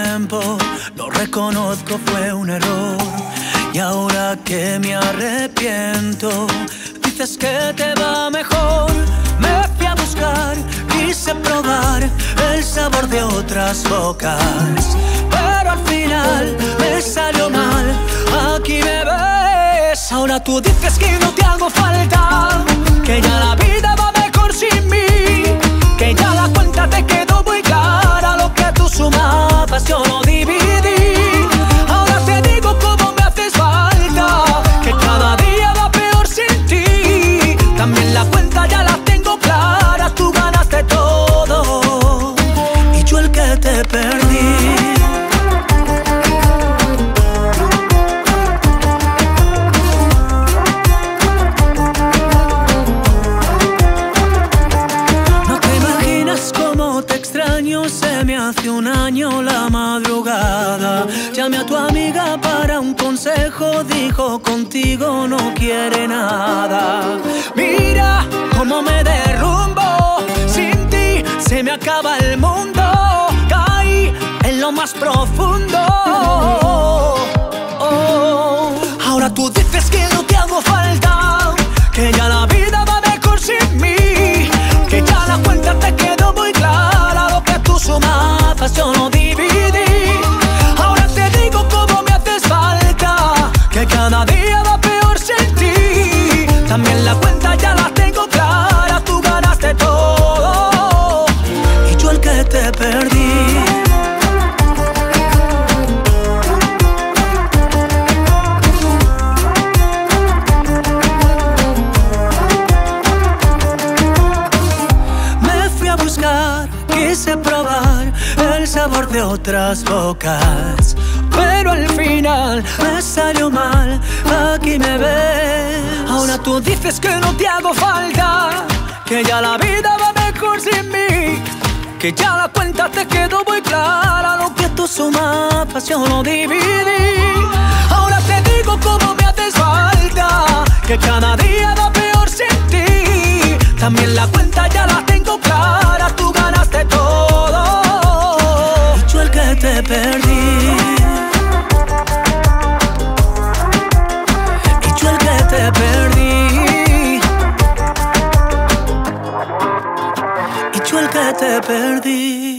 tiempo, lo reconozco, fue un error. Y ahora que me arrepiento, dices que te va mejor. Me fui a buscar, quise probar el sabor de otras bocas, pero al final me salió mal. Aquí me ves, ahora tú dices que no te hago falta, que ya la vida va mejor sin mí, que ya la cuenta te quedó muy clara. Lo que tú sumabas yo no dividí. Ahora te digo cómo me haces falta, que cada día va peor sin ti. También la cuenta ya la tengo clara, tú ganaste todo y yo el que te perdí. Se me hace un año la madrugada. Llamé a tu amiga para un consejo, dijo contigo no quiere nada. Mira cómo me derrumbo, sin ti se me acaba el mundo. Caí en lo más profundo. Ahora tú dices que no te hago falta, que ya la vida va mejor sin mí, que ya la cuenta te quedó muy clara. Sumabas yo no dividí. Ahora te digo cómo me haces falta, que cada día va peor sin ti. También la cuenta ya la tengo clara, tú ganaste todo y yo el que te perdí. Me fui a buscar, quise probar el sabor de otras bocas, pero al final me salió mal. Aquí me ves, ahora tú dices que no te hago falta, que ya la vida va mejor sin mí, que ya la cuenta te quedó muy clara. Lo que tú sumabas yo no dividí. Ahora te digo cómo me haces falta, que cada día va peor sin ti. También la cuenta ya la tengo clara, tú ganaste todo y yo el que te perdí. Y yo el que te perdí. Y yo el que te perdí.